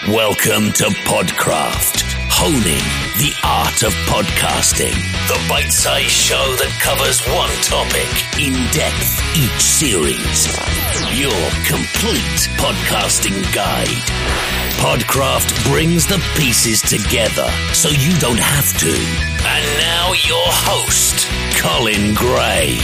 Welcome to Podcraft, honing the art of podcasting. The bite-sized show that covers one topic in depth each series. Your complete podcasting guide. Podcraft brings the pieces together so you don't have to. And now your host, Colin Gray.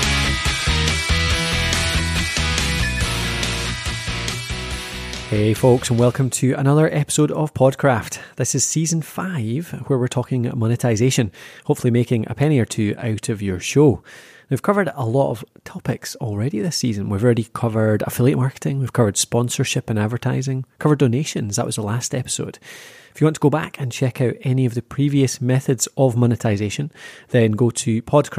Hey folks, and welcome to another episode of Podcraft. This is season 5, where we're talking monetization, hopefully making a penny or two out of your show. We've covered a lot of topics already this season. We've already covered affiliate marketing, we've covered sponsorship and advertising, covered donations, that was the last episode. If you want to go back and check out any of the previous methods of monetization, then go to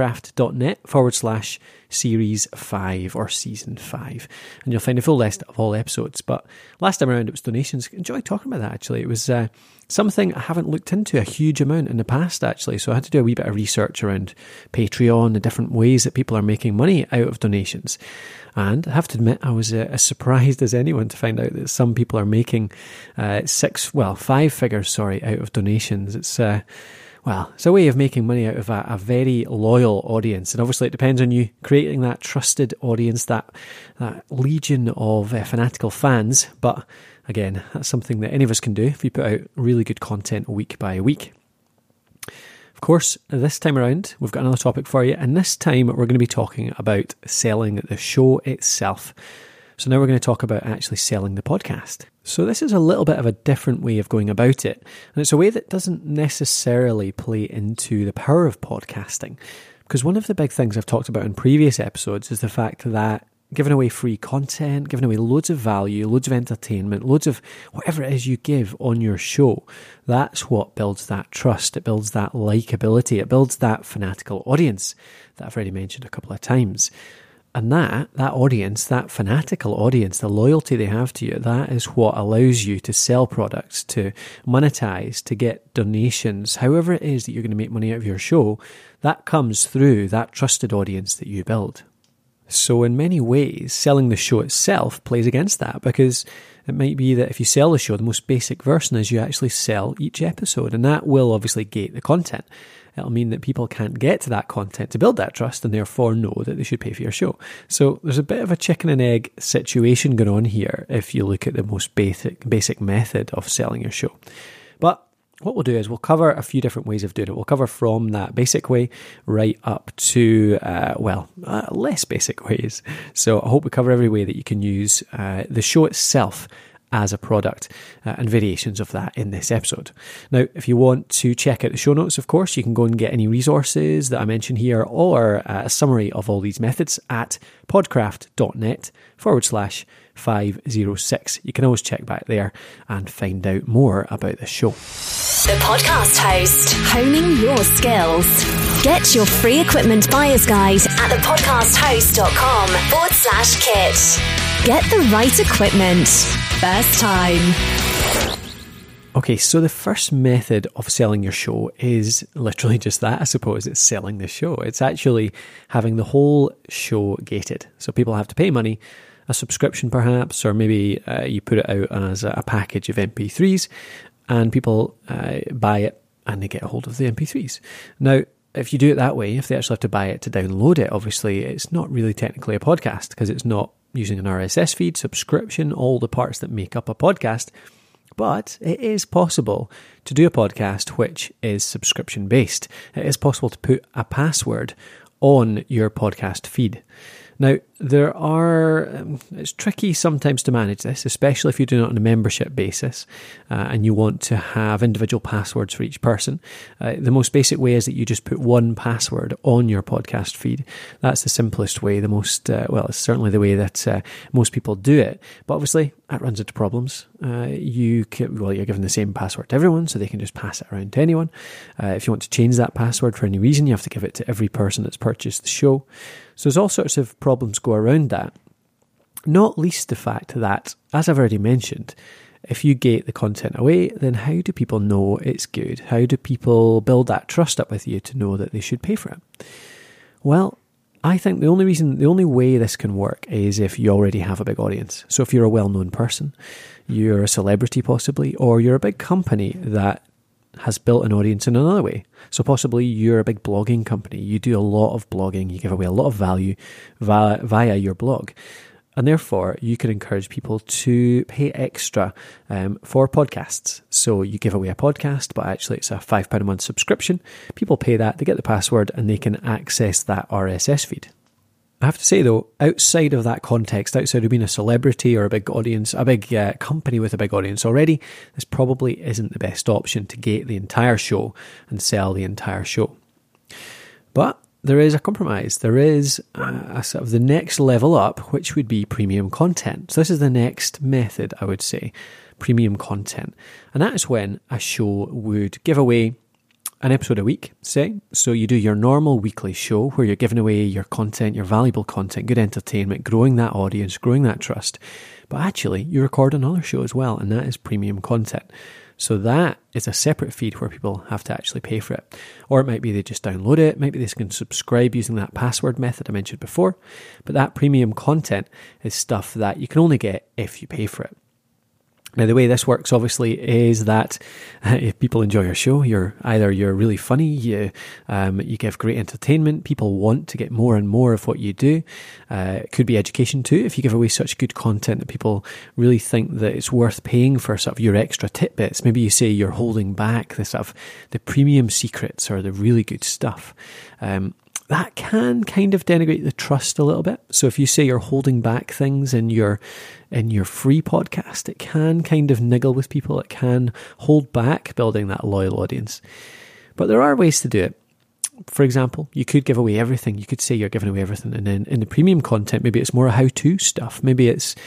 podcraft.net/series 5 or season 5, and you'll find a full list of all episodes. But last time around it was donations. I enjoyed talking about that actually. It was something I haven't looked into a huge amount in the past actually, so I had to do a wee bit of research around Patreon, the different ways that people are making money out of donations. And I have to admit, I was as surprised as anyone to find out that some people are making 5 figures, out of donations. It's a way of making money out of a very loyal audience. And obviously it depends on you creating that trusted audience, that legion of fanatical fans. But again, that's something that any of us can do if you put out really good content week by week. Of course, this time around, we've got another topic for you, and this time we're going to be talking about selling the show itself. So now we're going to talk about actually selling the podcast. So this is a little bit of a different way of going about it, and it's a way that doesn't necessarily play into the power of podcasting. Because one of the big things I've talked about in previous episodes is the fact that giving away free content, giving away loads of value, loads of entertainment, loads of whatever it is you give on your show, that's what builds that trust. It builds that likability. It builds that fanatical audience that I've already mentioned a couple of times. And that audience, that fanatical audience, the loyalty they have to you, that is what allows you to sell products, to monetize, to get donations, however it is that you're going to make money out of your show. That comes through that trusted audience that you build. So in many ways, selling the show itself plays against that, because it might be that if you sell the show, the most basic version is you actually sell each episode, and that will obviously gate the content. It'll mean that people can't get to that content to build that trust and therefore know that they should pay for your show. So there's a bit of a chicken and egg situation going on here if you look at the most basic method of selling your show. But what we'll do is we'll cover a few different ways of doing it. We'll cover from that basic way right up to, less basic ways. So I hope we cover every way that you can use the show itself as a product and variations of that in this episode. Now, if you want to check out the show notes, of course, you can go and get any resources that I mention here or a summary of all these methods at podcraft.net/506. You can always check back there and find out more about the show. The Podcast Host, honing your skills. Get your free equipment buyer's guide at thepodcasthost.com/kit. Get the right equipment. First time. Okay, so the first method of selling your show is literally just that, I suppose. It's selling the show. It's actually having the whole show gated. So people have to pay money, a subscription perhaps, or maybe you put it out as a package of MP3s, and people buy it and they get a hold of the MP3s. Now, if you do it that way, if they actually have to buy it to download it, obviously it's not really technically a podcast because it's not using an RSS feed, subscription, all the parts that make up a podcast. But it is possible to do a podcast which is subscription based. It is possible to put a password on your podcast feed. Now, it's tricky sometimes to manage this, especially if you're doing it on a membership basis and you want to have individual passwords for each person. The most basic way is that you just put one password on your podcast feed. That's the simplest way, it's certainly the way that most people do it. But obviously, that runs into problems. You're given the same password to everyone, so they can just pass it around to anyone. If you want to change that password for any reason, you have to give it to every person that's purchased the show. So there's all sorts of problems go around that, not least the fact that, as I've already mentioned, if you gate the content away, then how do people know it's good? How do people build that trust up with you to know that they should pay for it? Well, I think the only way this can work is if you already have a big audience. So if you're a well-known person, you're a celebrity possibly, or you're a big company that has built an audience in another way. So possibly you're a big blogging company. You do a lot of blogging. You give away a lot of value via your blog. And therefore, you can encourage people to pay extra for podcasts. So you give away a podcast, but actually it's a £5 a month subscription. People pay that, they get the password, and they can access that RSS feed. I have to say though, outside of that context, outside of being a celebrity or a big audience, a big company with a big audience already, this probably isn't the best option to get the entire show and sell the entire show. But there is a compromise. There is a sort of the next level up, which would be premium content. So this is the next method, I would say, premium content. And that is when a show would give away an episode a week, say. So you do your normal weekly show where you're giving away your content, your valuable content, good entertainment, growing that audience, growing that trust. But actually, you record another show as well, and that is premium content. So that is a separate feed where people have to actually pay for it. Or it might be they just download it. Maybe they can subscribe using that password method I mentioned before. But that premium content is stuff that you can only get if you pay for it. Now, the way this works, obviously, is that if people enjoy your show, you're really funny, you give great entertainment, people want to get more and more of what you do. It could be education too, if you give away such good content that people really think that it's worth paying for sort of your extra tidbits. Maybe you say you're holding back the sort of the premium secrets or the really good stuff. That can kind of denigrate the trust a little bit. So if you say you're holding back things in your free podcast, it can kind of niggle with people. It can hold back building that loyal audience. But there are ways to do it. For example, you could give away everything. You could say you're giving away everything. And then in the premium content, maybe it's more how-to stuff. Maybe it's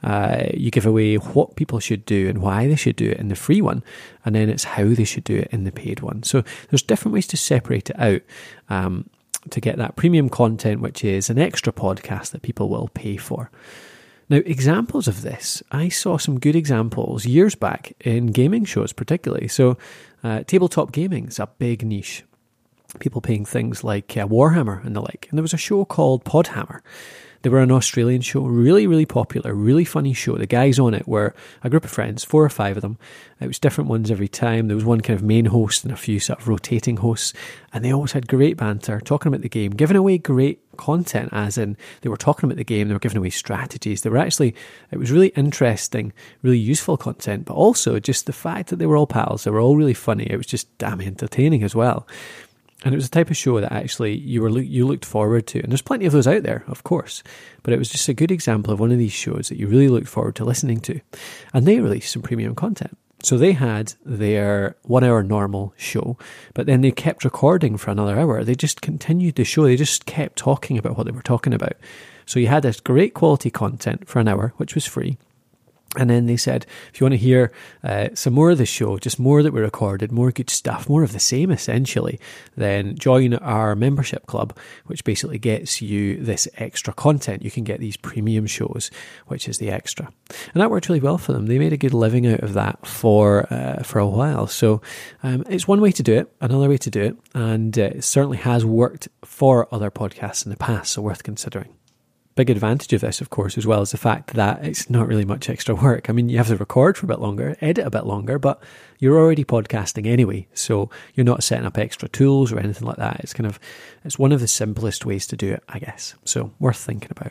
you give away what people should do and why they should do it in the free one. And then it's how they should do it in the paid one. So there's different ways to separate it out. To get that premium content, which is an extra podcast that people will pay for. Now, examples of this, I saw some good examples years back in gaming shows particularly. So tabletop gaming is a big niche. People paying things like Warhammer and the like. And there was a show called Podhammer. They were an Australian show, really, really popular, really funny show. The guys on it were a group of friends, 4 or 5 of them. It was different ones every time. There was one kind of main host and a few sort of rotating hosts. And they always had great banter, talking about the game, giving away great content, as in they were talking about the game, they were giving away strategies. It was really interesting, really useful content, but also just the fact that they were all pals, they were all really funny. It was just damn entertaining as well. And it was a type of show that actually you looked forward to. And there's plenty of those out there, of course. But it was just a good example of one of these shows that you really looked forward to listening to. And they released some premium content. So they had their 1 hour normal show, but then they kept recording for another hour. They just continued the show. They just kept talking about what they were talking about. So you had this great quality content for an hour, which was free. And then they said, if you want to hear some more of the show, just more that we recorded, more good stuff, more of the same essentially, then join our membership club, which basically gets you this extra content. You can get these premium shows, which is the extra. And that worked really well for them. They made a good living out of that for a while. So it's one way to do it, another way to do it, and it certainly has worked for other podcasts in the past, so worth considering. Big advantage of this, of course, as well, is the fact that it's not really much extra work. I mean, you have to record for a bit longer, edit a bit longer, but you're already podcasting anyway, so you're not setting up extra tools or anything like that. It's one of the simplest ways to do it, I guess. So worth thinking about.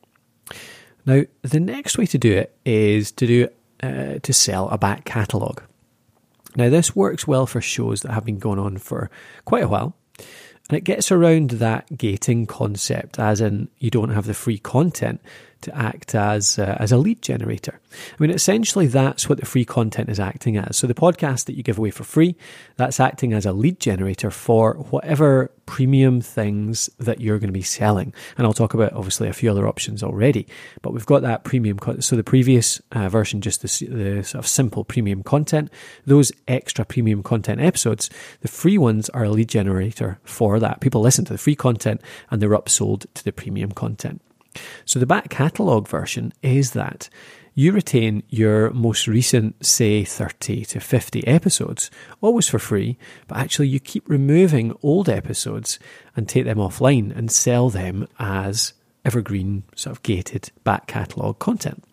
Now, the next way to do it is to sell a back catalogue. Now, this works well for shows that have been going on for quite a while. And it gets around that gating concept, as in you don't have the free content to act as a lead generator. I mean, essentially that's what the free content is acting as. So the podcast that you give away for free, that's acting as a lead generator for whatever premium things that you're going to be selling. And I'll talk about obviously a few other options already, but we've got that premium. So the previous version, just the sort of simple premium content, those extra premium content episodes, the free ones are a lead generator for that. People listen to the free content and they're upsold to the premium content. So the back catalogue version is that You retain your most recent, say, 30 to 50 episodes, always for free, but actually you keep removing old episodes and take them offline and sell them as evergreen, sort of gated back catalogue content.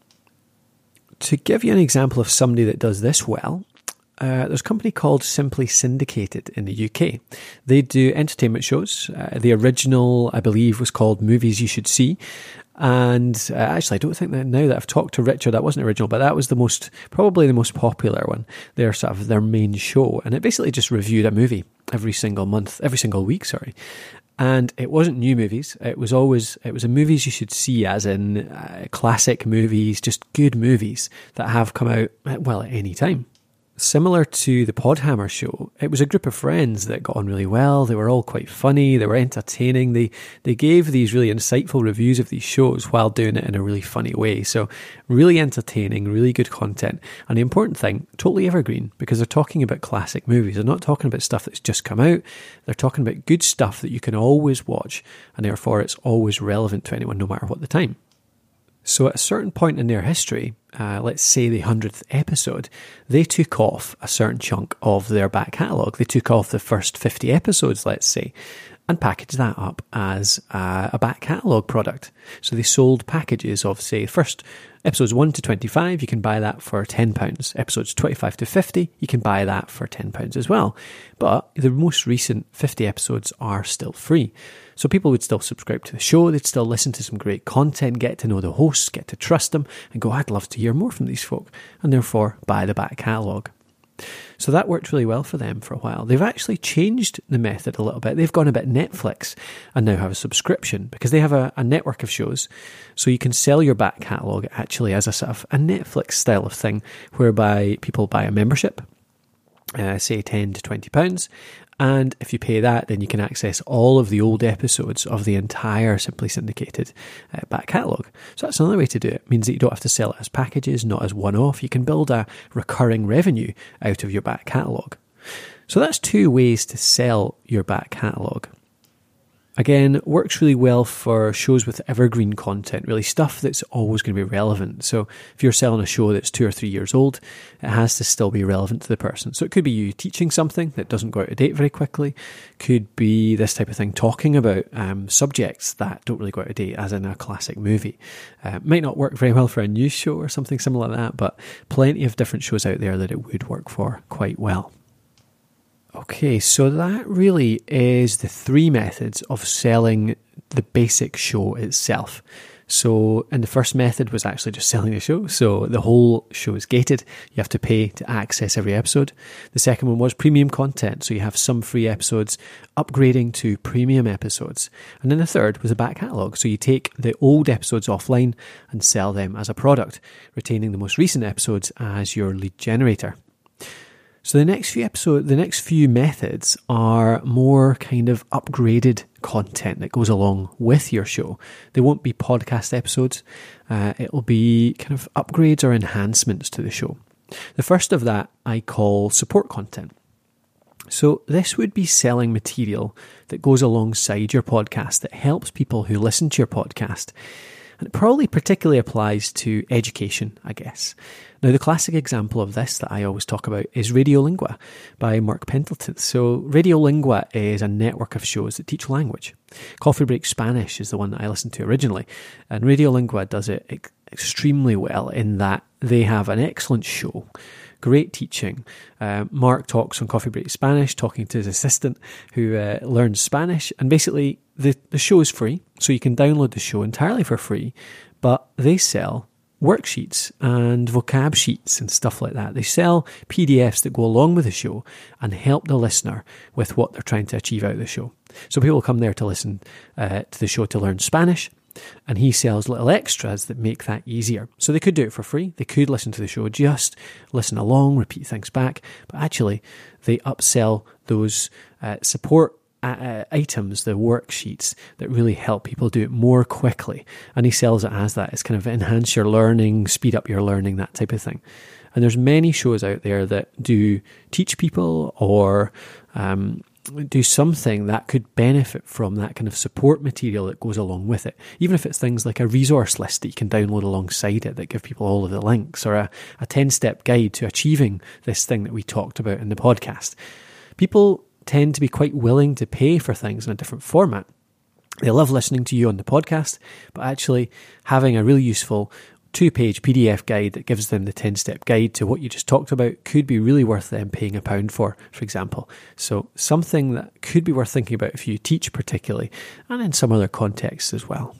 To give you an example of somebody that does this well, there's a company called Simply Syndicated in the UK. They do entertainment shows. The original, I believe, was called Movies You Should See. And actually, I don't think that now that I've talked to Richard, that wasn't original, but that was probably the most popular one. They're sort of their main show. And it basically just reviewed a movie every single week. And it wasn't new movies. It was a movies you should see, as in classic movies, just good movies that have come out, well, at any time. Similar to the Podhammer show, it was a group of friends that got on really well. They were all quite funny. They were entertaining. They gave these really insightful reviews of these shows while doing it in a really funny way. So really entertaining, really good content. And the important thing, totally evergreen, because they're talking about classic movies. They're not talking about stuff that's just come out. They're talking about good stuff that you can always watch, and therefore it's always relevant to anyone, no matter what the time. So at a certain point in their history, let's say the 100th episode, they took off a certain chunk of their back catalogue. They took off the first 50 episodes, let's say, and packaged that up as a back catalogue product. So they sold packages of, say, first episodes 1 to 25, you can buy that for £10. Episodes 25 to 50, you can buy that for £10 as well. But the most recent 50 episodes are still free. So people would still subscribe to the show, they'd still listen to some great content, get to know the hosts, get to trust them, and go, I'd love to hear more from these folk, and therefore buy the back catalogue. So that worked really well for them for a while. They've actually changed the method a little bit. They've gone a bit Netflix and now have a subscription because they have a network of shows. So you can sell your back catalogue actually as a sort of a Netflix style of thing, whereby people buy a membership, say £10 to £20. And if you pay that, then you can access all of the old episodes of the entire Simply Syndicated back catalogue. So that's another way to do it. It means that you don't have to sell it as packages, not as one-off. You can build a recurring revenue out of your back catalogue. So that's two ways to sell your back catalogue. Again, works really well for shows with evergreen content, really stuff that's always going to be relevant. So if you're selling a show that's 2 or 3 years old, it has to still be relevant to the person. So it could be you teaching something that doesn't go out of date very quickly. Could be this type of thing, talking about subjects that don't really go out of date, as in a classic movie. Might not work very well for a news show or something similar like that, but plenty of different shows out there that it would work for quite well. Okay, so that really is the 3 methods of selling the basic show itself. So, and the first method was actually just selling the show. So the whole show is gated. You have to pay to access every episode. The second one was premium content. So you have some free episodes upgrading to premium episodes. And then the third was a back catalogue. So you take the old episodes offline and sell them as a product, retaining the most recent episodes as your lead generator. So the next few methods are more kind of upgraded content that goes along with your show. They won't be podcast episodes. It'll be kind of upgrades or enhancements to the show. The first of that I call support content. So this would be selling material that goes alongside your podcast that helps people who listen to your podcast. And it probably particularly applies to education, I guess. Now, the classic example of this that I always talk about is Radiolingua by Mark Pendleton. So Radiolingua is a network of shows that teach language. Coffee Break Spanish is the one that I listened to originally. And Radiolingua does it extremely well in that they have an excellent show, great teaching. Mark talks on Coffee Break Spanish, talking to his assistant who learns Spanish. And basically, the show is free, so you can download the show entirely for free, but they sell worksheets and vocab sheets and stuff like that. They sell PDFs that go along with the show and help the listener with what they're trying to achieve out of the show. So people come there to listen to the show to learn Spanish, and he sells little extras that make that easier. So they could do it for free. They could listen to the show, just listen along, repeat things back, but actually they upsell those support items, the worksheets that really help people do it more quickly. And he sells it as that. It's kind of enhance your learning, speed up your learning, that type of thing. And there's many shows out there that do teach people or do something that could benefit from that kind of support material that goes along with it. Even if it's things like a resource list that you can download alongside it that give people all of the links, or a 10-step guide to achieving this thing that we talked about in the podcast. People tend to be quite willing to pay for things in a different format. They love listening to you on the podcast, but actually having a really useful 2-page PDF guide that gives them the 10-step guide to what you just talked about could be really worth them paying £1 for example. So something that could be worth thinking about if you teach particularly, and in some other contexts as well.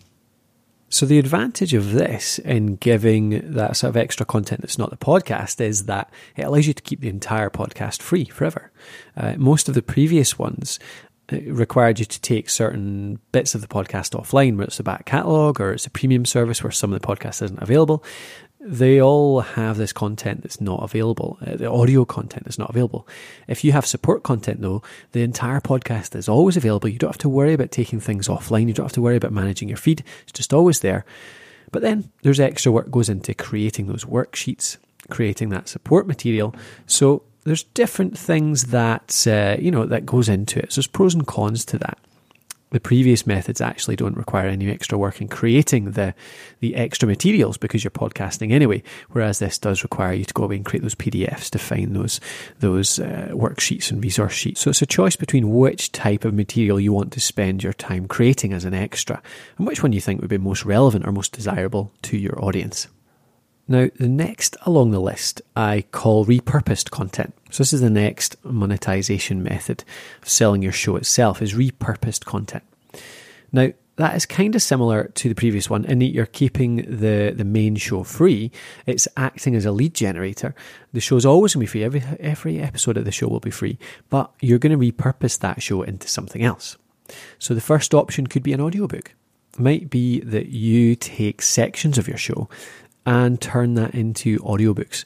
So the advantage of this in giving that sort of extra content that's not the podcast is that it allows you to keep the entire podcast free forever. Most of the previous ones required you to take certain bits of the podcast offline, whether it's the back catalogue or it's a premium service where some of the podcast isn't available. They all have this content that's not available, the audio content is not available. If you have support content though, the entire podcast is always available. You don't have to worry about taking things offline. You don't have to worry about managing your feed. It's just always there. But then there's extra work goes into creating those worksheets, creating that support material. So there's different things that, that goes into it. So there's pros and cons to that. The previous methods actually don't require any extra work in creating the extra materials because you're podcasting anyway, whereas this does require you to go away and create those PDFs to find those worksheets and resource sheets. So it's a choice between which type of material you want to spend your time creating as an extra, and which one you think would be most relevant or most desirable to your audience. Now, the next along the list I call repurposed content. So this is the next monetization method of selling your show itself, is repurposed content. Now, that is kind of similar to the previous one in that you're keeping the main show free. It's acting as a lead generator. The show's always going to be free. Every episode of the show will be free, but you're going to repurpose that show into something else. So the first option could be an audiobook. It might be that you take sections of your show and turn that into audiobooks,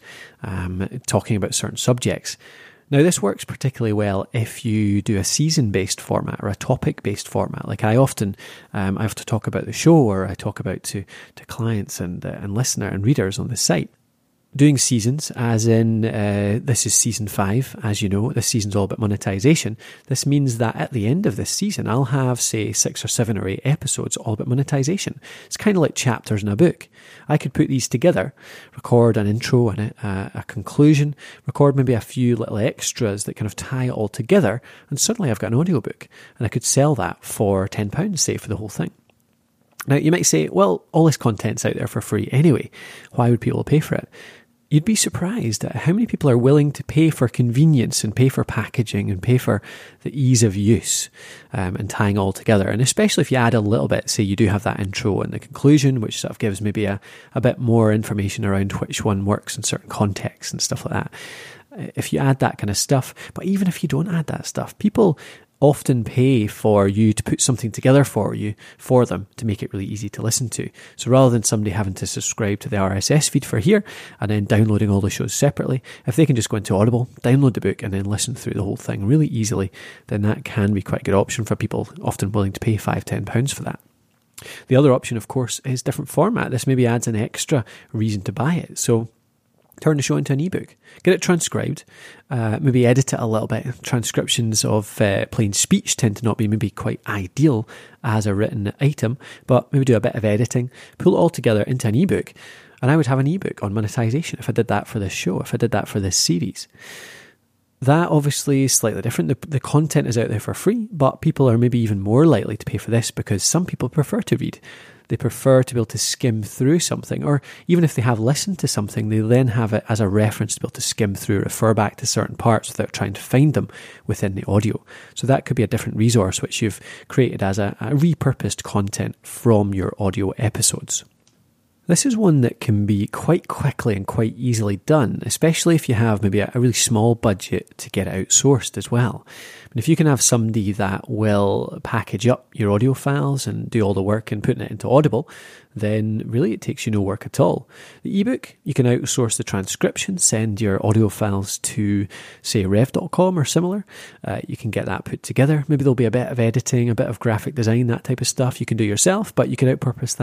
talking about certain subjects. Now, this works particularly well if you do a season-based format or a topic-based format. Like I often, I have to talk about the show, or I talk about to clients and listener and readers on the site. Doing seasons, as in this is season 5, as you know, this season's all about monetization. This means that at the end of this season, I'll have, say, 6 or 7 or 8 episodes all about monetization. It's kind of like chapters in a book. I could put these together, record an intro and a conclusion, record maybe a few little extras that kind of tie it all together, and suddenly I've got an audiobook, and I could sell that for £10, say, for the whole thing. Now, you might say, well, all this content's out there for free anyway. Why would people pay for it? You'd be surprised at how many people are willing to pay for convenience and pay for packaging and pay for the ease of use and tying all together. And especially if you add a little bit, say you do have that intro and the conclusion, which sort of gives maybe a bit more information around which one works in certain contexts and stuff like that. If you add that kind of stuff, but even if you don't add that stuff, people often pay for you to put something together for them to make it really easy to listen to. So rather than somebody having to subscribe to the RSS feed for here and then downloading all the shows separately, if they can just go into Audible, download the book and then listen through the whole thing really easily, then that can be quite a good option for people often willing to pay £5-10 for that. The other option, of course, is different format. This maybe adds an extra reason to buy it. So turn the show into an ebook, get it transcribed, maybe edit it a little bit. Transcriptions of plain speech tend to not be maybe quite ideal as a written item, but maybe do a bit of editing, pull it all together into an ebook, and I would have an ebook on monetization if I did that for this show, if I did that for this series. That obviously is slightly different. The content is out there for free, but people are maybe even more likely to pay for this because some people prefer to read. They prefer to be able to skim through something, or even if they have listened to something, they then have it as a reference to be able to skim through, refer back to certain parts without trying to find them within the audio. So that could be a different resource which you've created as a repurposed content from your audio episodes. This is one that can be quite quickly and quite easily done, especially if you have maybe a really small budget to get it outsourced as well. And if you can have somebody that will package up your audio files and do all the work in putting it into Audible, then really it takes you no work at all. The ebook, you can outsource the transcription, send your audio files to, say, rev.com or similar. You can get that put together. Maybe there'll be a bit of editing, a bit of graphic design, that type of stuff you can do yourself, but you can outsource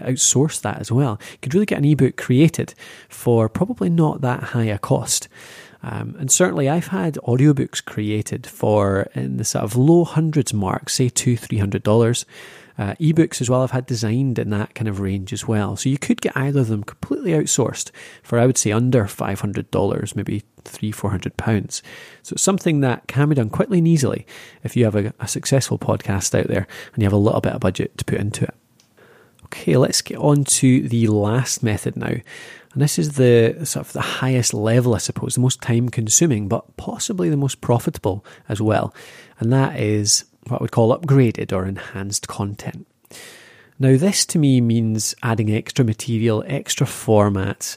that as well. You could really get an ebook created for probably not that high a cost. And certainly I've had audiobooks created for in the sort of low hundreds mark, say $200-300. Ebooks as well, I've had designed in that kind of range as well. So you could get either of them completely outsourced for, I would say, under $500, maybe £300-400. So it's something that can be done quickly and easily if you have a successful podcast out there and you have a little bit of budget to put into it. Okay, let's get on to the last method now. And this is the sort of the highest level, I suppose, the most time consuming, but possibly the most profitable as well. And that is what I would call upgraded or enhanced content. Now, this to me means adding extra material, extra formats,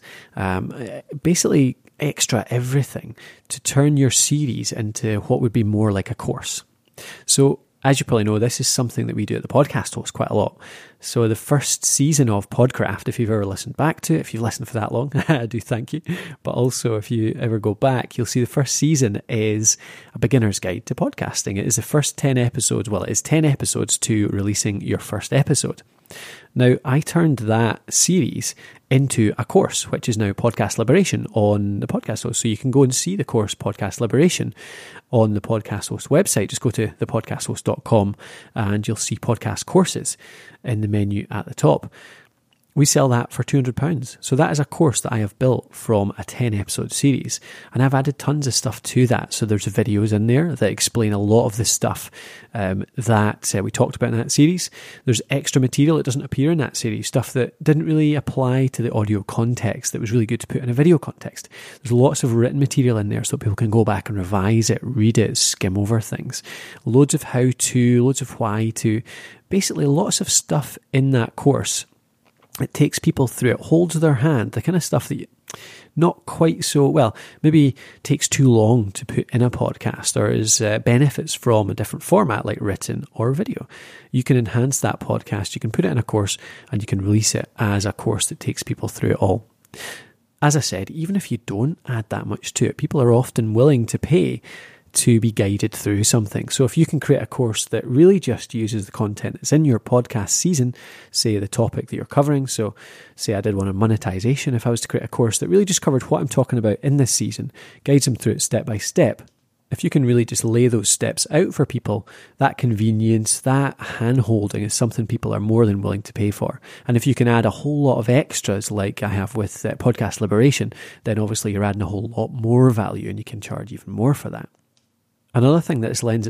basically extra everything to turn your series into what would be more like a course. So, as you probably know, this is something that we do at the Podcast Host quite a lot. So the first season of Podcraft, if you've ever listened back to it, if you've listened for that long, I do thank you. But also, if you ever go back, you'll see the first season is a beginner's guide to podcasting. It is the first 10 episodes. Well, it is 10 episodes to releasing your first episode. Now, I turned that series into a course, which is now Podcast Liberation on the Podcast Host. So you can go and see the course Podcast Liberation on the Podcast Host website. Just go to thepodcasthost.com and you'll see podcast courses in the menu at the top. We sell that for £200. So that is a course that I have built from a 10 episode series. And I've added tons of stuff to that. So there's videos in there that explain a lot of the stuff that we talked about in that series. There's extra material that doesn't appear in that series, stuff that didn't really apply to the audio context that was really good to put in a video context. There's lots of written material in there so people can go back and revise it, read it, skim over things. Loads of how to, loads of why to, basically lots of stuff in that course. It takes people through it, holds their hand, the kind of stuff that not quite so, well, maybe takes too long to put in a podcast or is benefits from a different format like written or video. You can enhance that podcast, you can put it in a course and you can release it as a course that takes people through it all. As I said, even if you don't add that much to it, people are often willing to pay to be guided through something. So if you can create a course that really just uses the content that's in your podcast season, say the topic that you're covering, so say I did one on monetization, if I was to create a course that really just covered what I'm talking about in this season, guides them through it step by step, if you can really just lay those steps out for people, that convenience, that hand-holding is something people are more than willing to pay for. And if you can add a whole lot of extras like I have with Podcast Liberation, then obviously you're adding a whole lot more value and you can charge even more for that. Another thing that this lends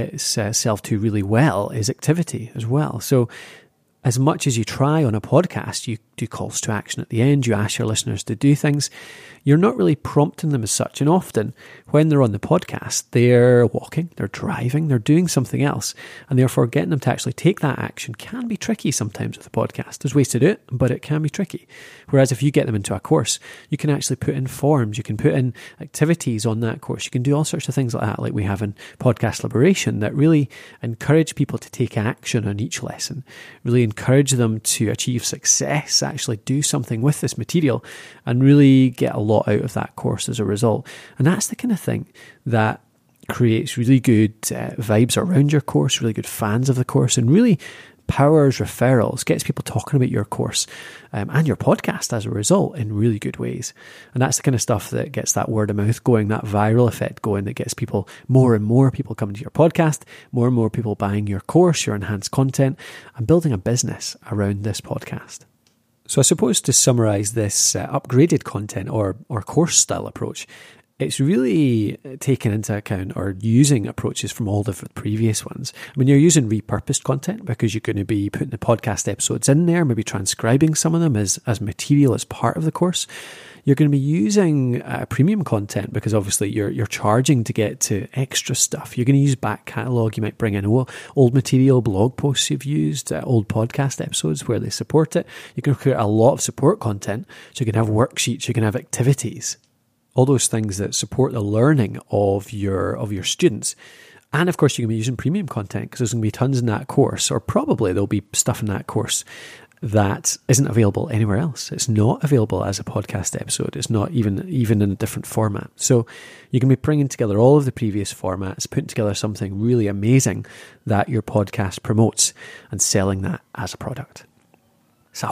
itself to really well is activity as well. So as much as you try on a podcast, you do calls to action at the end, you ask your listeners to do things, you're not really prompting them as such. And often when they're on the podcast, they're walking, they're driving, they're doing something else. And therefore getting them to actually take that action can be tricky sometimes with a podcast. There's ways to do it, but it can be tricky. Whereas if you get them into a course, you can actually put in forms, you can put in activities on that course. You can do all sorts of things like that, like we have in Podcast Liberation, that really encourage people to take action on each lesson, really encourage them to achieve success, actually do something with this material and really get a lot out of that course as a result. And that's the kind of thing that creates really good vibes around your course, really good fans of the course, and really powers referrals, gets people talking about your course and your podcast as a result in really good ways. And that's the kind of stuff that gets that word of mouth going, that viral effect going, that gets people, more and more people coming to your podcast, more and more people buying your course, your enhanced content, and building a business around this podcast. So I suppose to summarize this upgraded content or course style approach, it's really taken into account or using approaches from all the previous ones. I mean, you're using repurposed content because you're going to be putting the podcast episodes in there, maybe transcribing some of them as material as part of the course. You're going to be using premium content because obviously you're charging to get to extra stuff. You're going to use back catalogue. You might bring in old material, blog posts you've used, old podcast episodes where they support it. You can create a lot of support content. So you can have worksheets, you can have activities, all those things that support the learning of your students. And of course, you're going to be using premium content because there's going to be tons in that course, or probably there'll be stuff in that course that isn't available anywhere else. It's not available as a podcast episode. It's not even in a different format. So you can be bringing together all of the previous formats, putting together something really amazing that your podcast promotes and selling that as a product. So I hope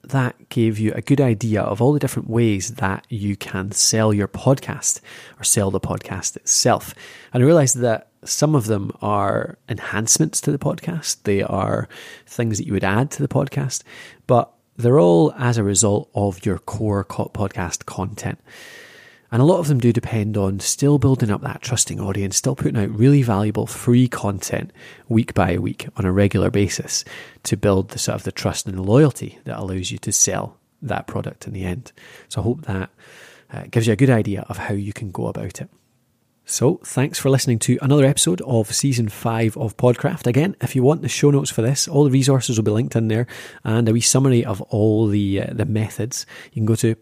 that gave you a good idea of all the different ways that you can sell your podcast or sell the podcast itself. And I realized that some of them are enhancements to the podcast. They are things that you would add to the podcast, but they're all as a result of your core podcast content. And a lot of them do depend on still building up that trusting audience, still putting out really valuable free content week by week on a regular basis to build the sort of the trust and the loyalty that allows you to sell that product in the end. So I hope that gives you a good idea of how you can go about it. So thanks for listening to another episode of Season 5 of Podcraft. Again, if you want the show notes for this, all the resources will be linked in there and a wee summary of all the methods. You can go to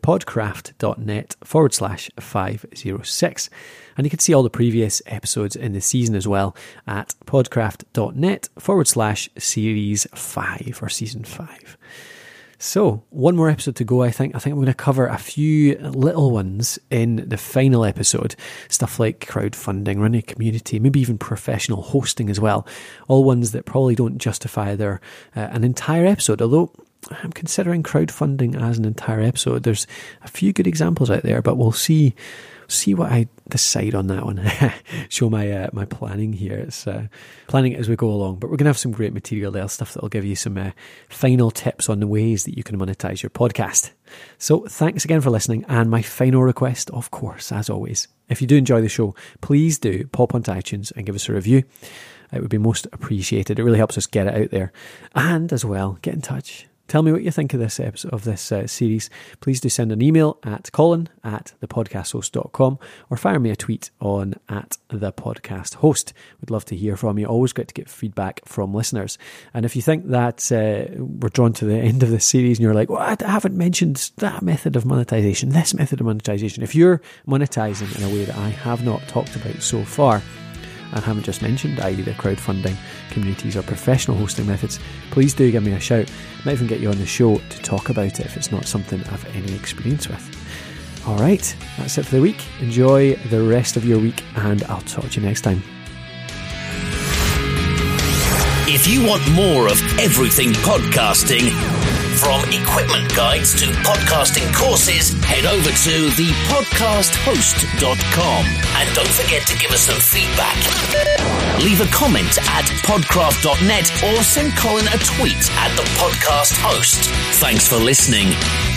podcraft.net/506 and you can see all the previous episodes in the season as well at podcraft.net/series 5 or season 5. So, one more episode to go, I think. I'm going to cover a few little ones in the final episode. Stuff like crowdfunding, running a community, maybe even professional hosting as well. All ones that probably don't justify an entire episode, although I'm considering crowdfunding as an entire episode. There's a few good examples out there, but we'll see what I decide on that one. Show my planning here. It's planning it as we go along, but we're going to have some great material there, stuff that will give you some final tips on the ways that you can monetize your podcast. So thanks again for listening, and my final request, of course, as always, if you do enjoy the show, please do pop onto iTunes and give us a review. It would be most appreciated. It really helps us get it out there. And as well, get in touch. Tell me what you think of this episode of this series. Please do send an email at colin@thepodcasthost.com or fire me a tweet on @thepodcasthost. We'd love to hear from you. Always great to get feedback from listeners. And if you think that we're drawn to the end of this series and you're like, well, I haven't mentioned that method of monetization, this method of monetization. If you're monetizing in a way that I have not talked about so far, and haven't just mentioned, i.e. the crowdfunding, communities or professional hosting methods, please do give me a shout. Might even get you on the show to talk about it if it's not something I've any experience with. Alright, that's it for the week. Enjoy the rest of your week and I'll talk to you next time. If you want more of everything podcasting, from equipment guides to podcasting courses, head over to thepodcasthost.com. And don't forget to give us some feedback. Leave a comment at podcraft.net or send Colin a tweet at the podcast host. Thanks for listening.